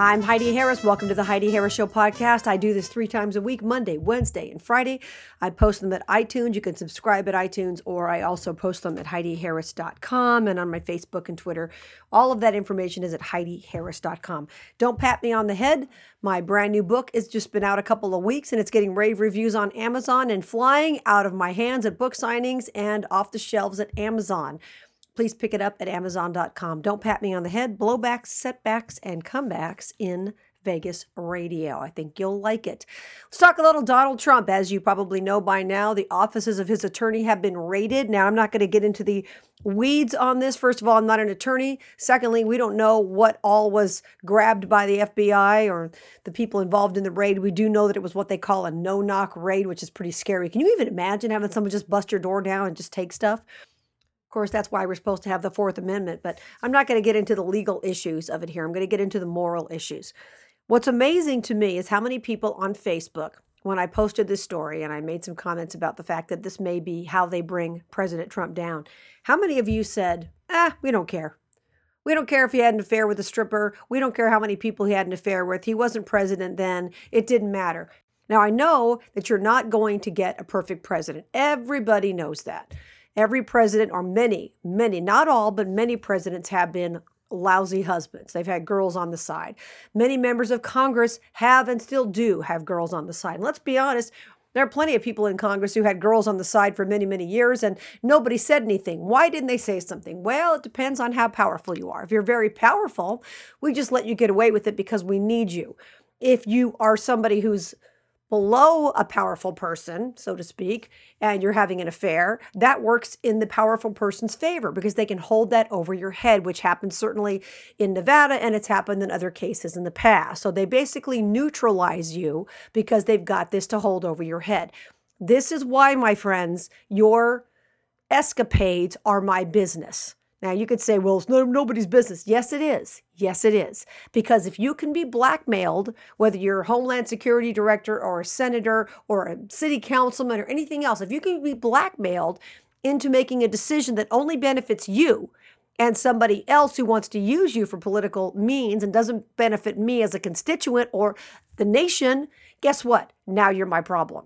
I'm Heidi Harris. Welcome to the Heidi Harris Show podcast. I do this 3 times a week, Monday, Wednesday, and Friday. I post them at iTunes. You can subscribe at iTunes, or I also post them at HeidiHarris.com and on my Facebook and Twitter. All of that information is at HeidiHarris.com. Don't pat me on the head. My brand new book has just been out a couple of weeks, and it's getting rave reviews on Amazon and flying out of my hands at book signings and off the shelves at Amazon. Please pick it up at Amazon.com. Don't pat me on the head. Blowbacks, setbacks, and comebacks in Vegas radio. I think you'll like it. Let's talk a little Donald Trump. As you probably know by now, the offices of his attorney have been raided. Now, I'm not going to get into the weeds on this. First of all, I'm not an attorney. Secondly, we don't know what all was grabbed by the FBI or the people involved in the raid. We do know that it was what they call a no-knock raid, which is pretty scary. Can you even imagine having someone just bust your door down and just take stuff? Of course, that's why we're supposed to have the Fourth Amendment, but I'm not going to get into the legal issues of it here. I'm going to get into the moral issues. What's amazing to me is how many people on Facebook, when I posted this story and I made some comments about the fact that this may be how they bring President Trump down, how many of you said, we don't care. We don't care if he had an affair with a stripper. We don't care how many people he had an affair with. He wasn't president then. It didn't matter. Now, I know that you're not going to get a perfect president. Everybody knows that. Every president, or many, not all, but many presidents have been lousy husbands. They've had girls on the side. Many members of Congress have and still do have girls on the side. And let's be honest, there are plenty of people in Congress who had girls on the side for many, many years, and nobody said anything. Why didn't they say something? Well, it depends on how powerful you are. If you're very powerful, we just let you get away with it because we need you. If you are somebody who's below a powerful person, so to speak, and you're having an affair, that works in the powerful person's favor because they can hold that over your head, which happened certainly in Nevada, and it's happened in other cases in the past. So they basically neutralize you because they've got this to hold over your head. This is why, my friends, your escapades are my business. Now, you could say, well, it's nobody's business. Yes, it is. Yes, it is. Because if you can be blackmailed, whether you're a Homeland Security Director or a senator or a city councilman or anything else, if you can be blackmailed into making a decision that only benefits you and somebody else who wants to use you for political means and doesn't benefit me as a constituent or the nation, guess what? Now you're my problem.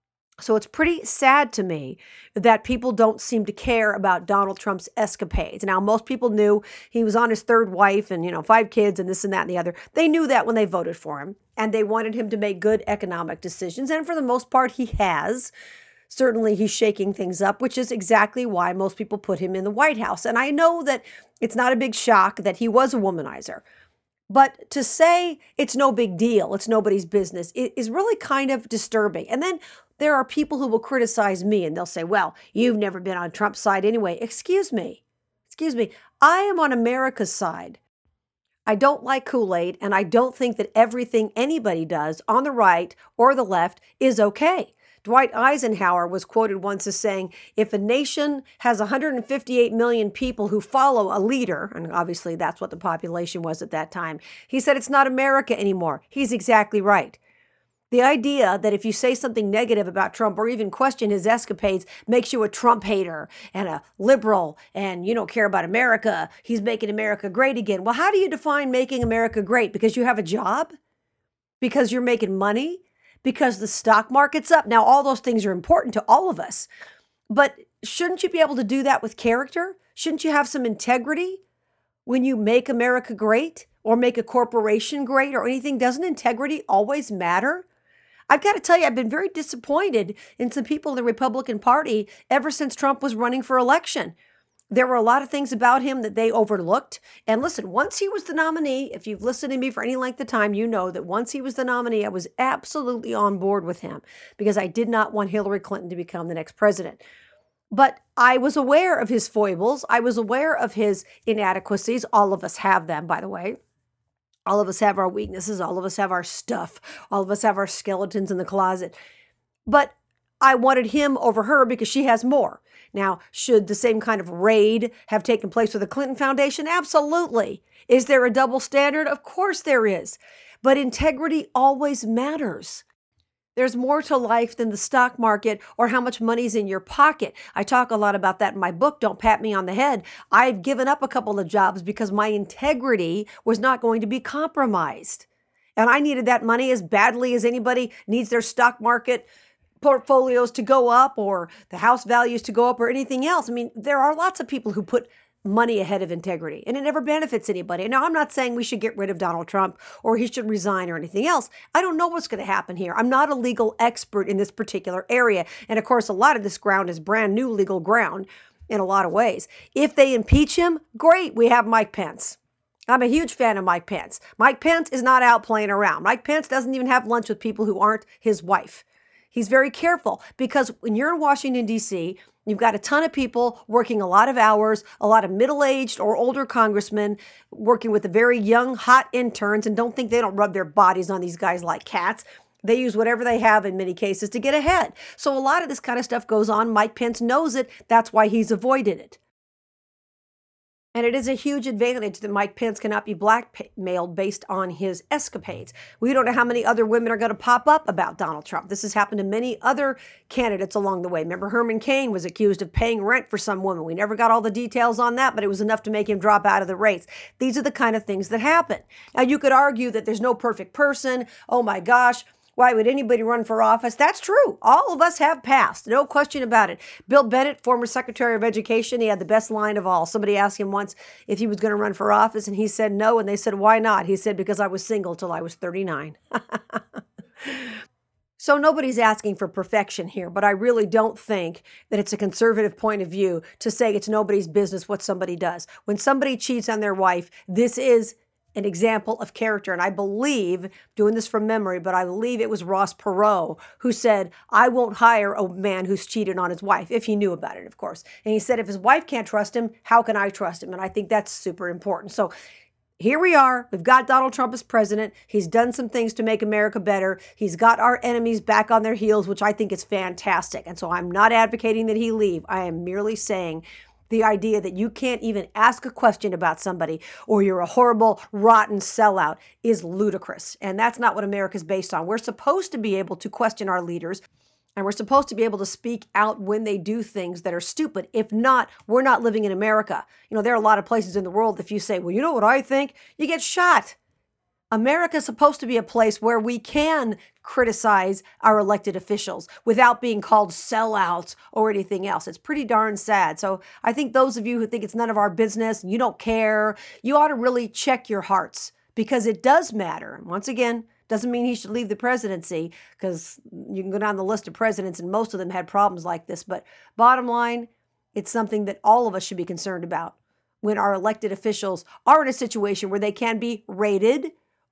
So it's pretty sad to me that people don't seem to care about Donald Trump's escapades. Now, most people knew he was on his third wife and, 5 kids and this and that and the other. They knew that when they voted for him, and they wanted him to make good economic decisions. And for the most part, he has. Certainly, he's shaking things up, which is exactly why most people put him in the White House. And I know that it's not a big shock that he was a womanizer. But to say it's no big deal, it's nobody's business, it is really kind of disturbing. And then there are people who will criticize me and they'll say, well, you've never been on Trump's side anyway. Excuse me. I am on America's side. I don't like Kool-Aid, and I don't think that everything anybody does on the right or the left is okay. Dwight Eisenhower was quoted once as saying, if a nation has 158 million people who follow a leader, and obviously that's what the population was at that time, he said it's not America anymore. He's exactly right. The idea that if you say something negative about Trump or even question his escapades makes you a Trump hater and a liberal and you don't care about America, he's making America great again. Well, how do you define making America great? Because you have a job? Because you're making money? Because the stock market's up. Now, all those things are important to all of us. But shouldn't you be able to do that with character? Shouldn't you have some integrity when you make America great or make a corporation great or anything? Doesn't integrity always matter? I've got to tell you, I've been very disappointed in some people in the Republican Party ever since Trump was running for election. There were a lot of things about him that they overlooked. And listen, once he was the nominee, if you've listened to me for any length of time, you know that once he was the nominee, I was absolutely on board with him because I did not want Hillary Clinton to become the next president. But I was aware of his foibles. I was aware of his inadequacies. All of us have them, by the way. All of us have our weaknesses. All of us have our stuff. All of us have our skeletons in the closet. But I wanted him over her because she has more. Now, should the same kind of raid have taken place with the Clinton Foundation? Absolutely. Is there a double standard? Of course there is. But integrity always matters. There's more to life than the stock market or how much money's in your pocket. I talk a lot about that in my book, Don't Pat Me on the Head. I've given up a couple of jobs because my integrity was not going to be compromised. And I needed that money as badly as anybody needs their stock market portfolios to go up or the house values to go up or anything else. I mean, there are lots of people who put money ahead of integrity, and it never benefits anybody. Now, I'm not saying we should get rid of Donald Trump or he should resign or anything else. I don't know what's going to happen here. I'm not a legal expert in this particular area. And of course, a lot of this ground is brand new legal ground in a lot of ways. If they impeach him, great. We have Mike Pence. I'm a huge fan of Mike Pence. Mike Pence is not out playing around. Mike Pence doesn't even have lunch with people who aren't his wife. He's very careful because when you're in Washington, D.C., you've got a ton of people working a lot of hours, a lot of middle-aged or older congressmen working with the very young, hot interns, and don't think they don't rub their bodies on these guys like cats. They use whatever they have in many cases to get ahead. So a lot of this kind of stuff goes on. Mike Pence knows it. That's why he's avoided it. And it is a huge advantage that Mike Pence cannot be blackmailed based on his escapades. We don't know how many other women are going to pop up about Donald Trump. This has happened to many other candidates along the way. Remember, Herman Cain was accused of paying rent for some woman. We never got all the details on that, but it was enough to make him drop out of the race. These are the kind of things that happen. Now, you could argue that there's no perfect person. Oh my gosh. Why would anybody run for office? That's true. All of us have passed. No question about it. Bill Bennett, former Secretary of Education, he had the best line of all. Somebody asked him once if he was going to run for office, and he said no. And they said, why not? He said, because I was single till I was 39. So nobody's asking for perfection here, but I really don't think that it's a conservative point of view to say it's nobody's business what somebody does. When somebody cheats on their wife, this is an example of character. And I believe, doing this from memory, but I believe it was Ross Perot who said, I won't hire a man who's cheated on his wife, if he knew about it, of course. And he said, if his wife can't trust him, how can I trust him? And I think that's super important. So here we are. We've got Donald Trump as president. He's done some things to make America better. He's got our enemies back on their heels, which I think is fantastic. And so I'm not advocating that he leave. I am merely saying the idea that you can't even ask a question about somebody or you're a horrible, rotten sellout is ludicrous. And that's not what America's based on. We're supposed to be able to question our leaders, and we're supposed to be able to speak out when they do things that are stupid. If not, we're not living in America. You know, there are a lot of places in the world, if you say, well, you know what I think, you get shot. America's supposed to be a place where we can criticize our elected officials without being called sellouts or anything else. It's pretty darn sad. So I think those of you who think it's none of our business, you don't care, you ought to really check your hearts because it does matter. And once again, doesn't mean he should leave the presidency because you can go down the list of presidents and most of them had problems like this. But bottom line, it's something that all of us should be concerned about when our elected officials are in a situation where they can be raided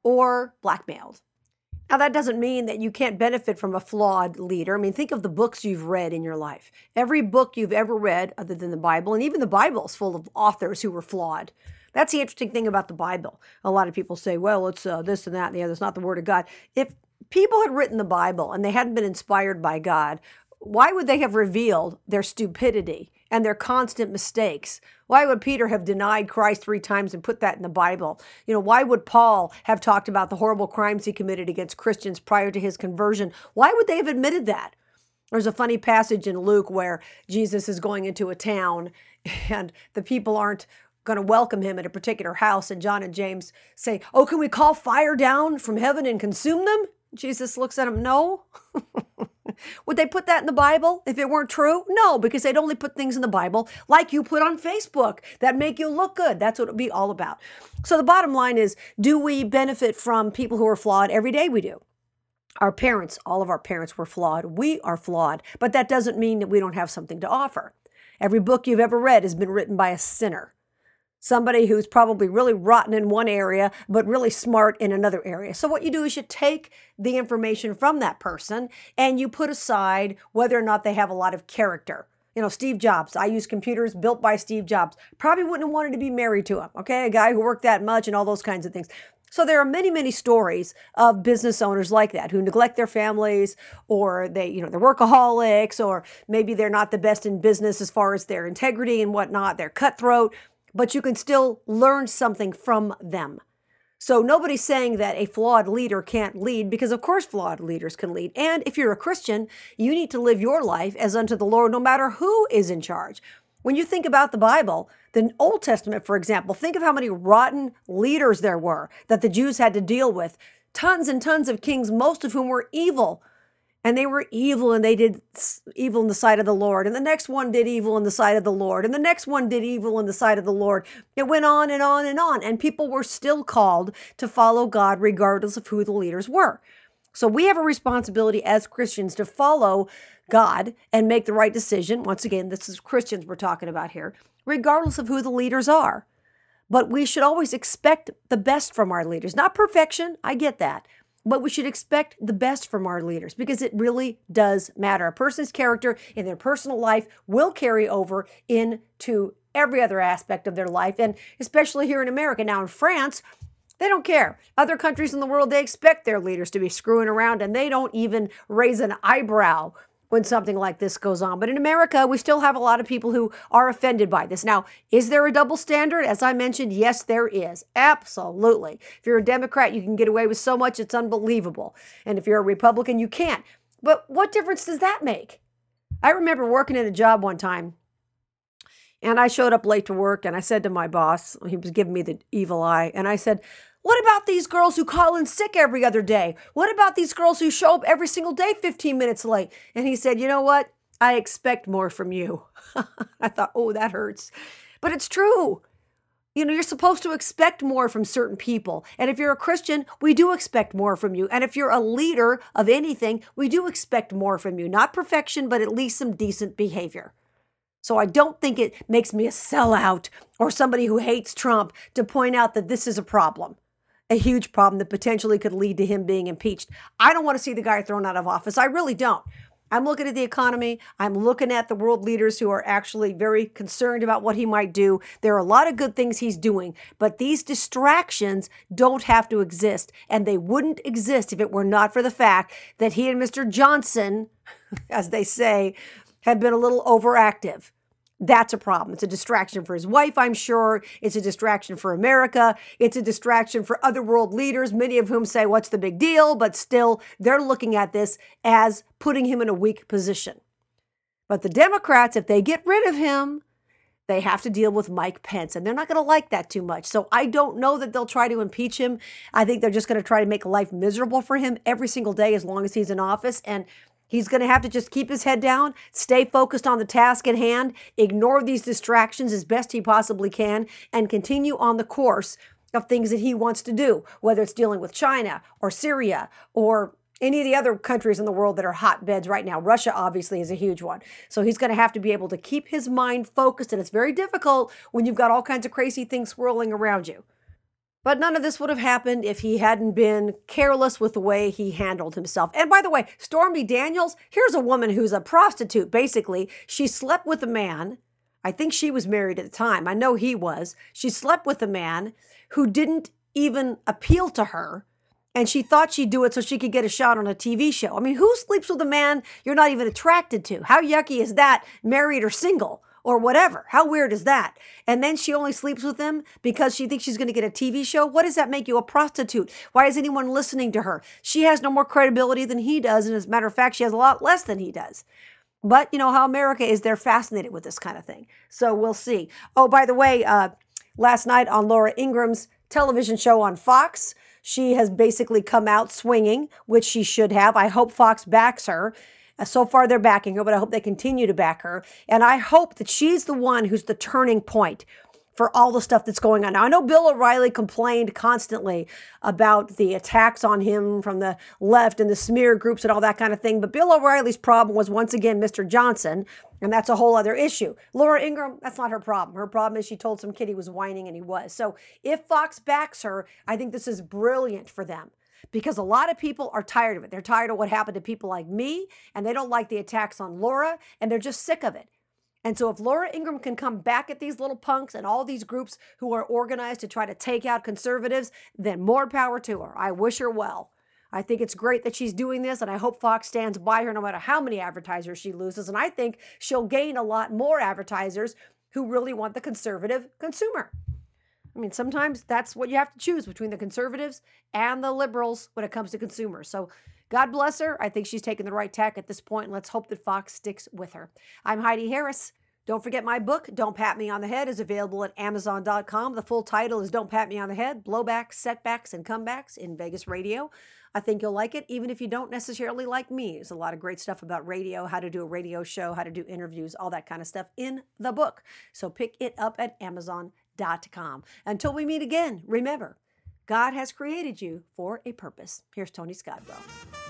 or blackmailed. Now, that doesn't mean that you can't benefit from a flawed leader. I mean, think of the books you've read in your life. Every book you've ever read, other than the Bible, and even the Bible is full of authors who were flawed. That's the interesting thing about the Bible. A lot of people say, well, it's this and that and the other. It's not the Word of God. If people had written the Bible and they hadn't been inspired by God, why would they have revealed their stupidity and their constant mistakes? Why would Peter have denied Christ 3 times and put that in the Bible? You know, why would Paul have talked about the horrible crimes he committed against Christians prior to his conversion? Why would they have admitted that? There's a funny passage in Luke where Jesus is going into a town and the people aren't going to welcome him at a particular house. And John and James say, oh, can we call fire down from heaven and consume them? Jesus looks at him, no. Would they put that in the Bible if it weren't true? No, because they'd only put things in the Bible like you put on Facebook that make you look good. That's what it would be all about. So the bottom line is, do we benefit from people who are flawed? Every day we do. Our parents, all of our parents were flawed. We are flawed, but that doesn't mean that we don't have something to offer. Every book you've ever read has been written by a sinner. Somebody who's probably really rotten in one area, but really smart in another area. So what you do is you take the information from that person and you put aside whether or not they have a lot of character. You know, Steve Jobs, I use computers built by Steve Jobs. Probably wouldn't have wanted to be married to him, okay? A guy who worked that much and all those kinds of things. So there are many, many stories of business owners like that who neglect their families or they're workaholics or maybe they're not the best in business as far as their integrity and whatnot. They're cutthroat. But you can still learn something from them. So nobody's saying that a flawed leader can't lead, because of course flawed leaders can lead. And if you're a Christian, you need to live your life as unto the Lord, no matter who is in charge. When you think about the Bible, the Old Testament, for example, think of how many rotten leaders there were that the Jews had to deal with. Tons and tons of kings, most of whom were evil. And they were evil, and they did evil in the sight of the Lord. And the next one did evil in the sight of the Lord. And the next one did evil in the sight of the Lord. It went on and on and on. And people were still called to follow God regardless of who the leaders were. So we have a responsibility as Christians to follow God and make the right decision. Once again, this is Christians we're talking about here, regardless of who the leaders are. But we should always expect the best from our leaders. Not perfection, I get that. But we should expect the best from our leaders, because it really does matter. A person's character in their personal life will carry over into every other aspect of their life, and especially here in America. Now in France, they don't care. Other countries in the world, they expect their leaders to be screwing around, and they don't even raise an eyebrow when something like this goes on. But in America, we still have a lot of people who are offended by this. Now, is there a double standard? As I mentioned, yes, there is. Absolutely. If you're a Democrat, you can get away with so much, it's unbelievable. And if you're a Republican, you can't. But what difference does that make? I remember working in a job one time, and I showed up late to work, and I said to my boss, he was giving me the evil eye, and I said, what about these girls who call in sick every other day? What about these girls who show up every single day 15 minutes late? And he said, you know what? I expect more from you. I thought, oh, that hurts. But it's true. You know, you're supposed to expect more from certain people. And if you're a Christian, we do expect more from you. And if you're a leader of anything, we do expect more from you. Not perfection, but at least some decent behavior. So I don't think it makes me a sellout or somebody who hates Trump to point out that this is a problem. A huge problem that potentially could lead to him being impeached. I don't want to see the guy thrown out of office. I really don't. I'm looking at the economy. I'm looking at the world leaders who are actually very concerned about what he might do. There are a lot of good things he's doing, but these distractions don't have to exist. And they wouldn't exist if it were not for the fact that he and Mr. Johnson, as they say, have been a little overactive. That's a problem. It's a distraction for his wife, I'm sure. It's a distraction for America. It's a distraction for other world leaders, many of whom say, what's the big deal? But still, they're looking at this as putting him in a weak position. But the Democrats, if they get rid of him, they have to deal with Mike Pence, and they're not going to like that too much. So I don't know that they'll try to impeach him. I think they're just going to try to make life miserable for him every single day as long as he's in office. And he's going to have to just keep his head down, stay focused on the task at hand, ignore these distractions as best he possibly can, and continue on the course of things that he wants to do, whether it's dealing with China or Syria or any of the other countries in the world that are hotbeds right now. Russia obviously is a huge one. So he's going to have to be able to keep his mind focused, and it's very difficult when you've got all kinds of crazy things swirling around you. But none of this would have happened if he hadn't been careless with the way he handled himself. And by the way, Stormy Daniels, here's a woman who's a prostitute, basically. She slept with a man. I think she was married at the time. I know he was. She slept with a man who didn't even appeal to her. And she thought she'd do it so she could get a shot on a TV show. I mean, who sleeps with a man you're not even attracted to? How yucky is that, married or single? Or whatever. How weird is that? And then she only sleeps with him because she thinks she's going to get a TV show? What does that make you, a prostitute? Why is anyone listening to her? She has no more credibility than he does. And as a matter of fact, she has a lot less than he does. But you know how America is. They're fascinated with this kind of thing. So we'll see. Oh, by the way, last night on Laura Ingraham's television show on Fox, she has basically come out swinging, which she should have. I hope Fox backs her. So far, they're backing her, but I hope they continue to back her. And I hope that she's the one who's the turning point for all the stuff that's going on. Now, I know Bill O'Reilly complained constantly about the attacks on him from the left and the smear groups and all that kind of thing. But Bill O'Reilly's problem was, once again, Mr. Johnson. And that's a whole other issue. Laura Ingraham, that's not her problem. Her problem is she told some kid he was whining, and he was. So if Fox backs her, I think this is brilliant for them. Because a lot of people are tired of it. They're tired of what happened to people like me, and they don't like the attacks on Laura, and they're just sick of it. And so if Laura Ingraham can come back at these little punks and all these groups who are organized to try to take out conservatives, then more power to her. I wish her well. I think it's great that she's doing this, and I hope Fox stands by her no matter how many advertisers she loses. And I think she'll gain a lot more advertisers who really want the conservative consumer. I mean, sometimes that's what you have to choose between the conservatives and the liberals when it comes to consumers. So God bless her. I think she's taken the right tack at this point, and let's hope that Fox sticks with her. I'm Heidi Harris. Don't forget my book, Don't Pat Me on the Head, is available at Amazon.com. The full title is Don't Pat Me on the Head, Blowbacks, Setbacks, and Comebacks in Vegas Radio. I think you'll like it, even if you don't necessarily like me. There's a lot of great stuff about radio, how to do a radio show, how to do interviews, all that kind of stuff in the book. So pick it up at Amazon.com. Until we meet again, remember, God has created you for a purpose. Here's Tony Scodwell.